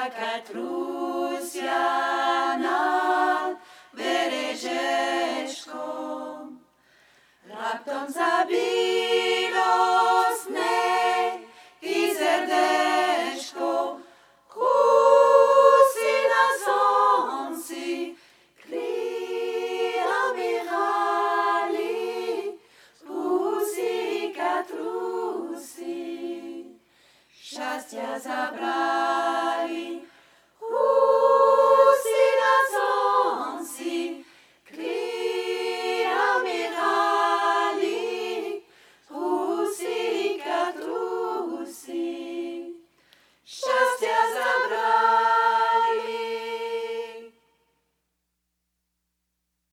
jaká trusia nad berežeškom. Raptom zabilo snej i srdečko, kusy na slnci, krílami hrali, pusy katrusy. Šťastia zabrali.